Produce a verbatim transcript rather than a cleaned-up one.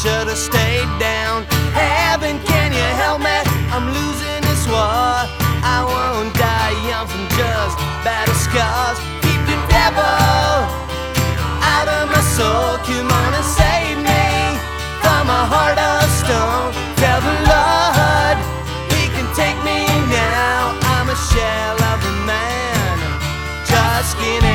should've stayed down. Heaven, can you help me? I'm losing this war. I won't die young from just battle scars. Keep the devil out of my soul. Come on and save me from a heart of stone. Tell the Lord He can take me now. I'm a shell of a man, just skin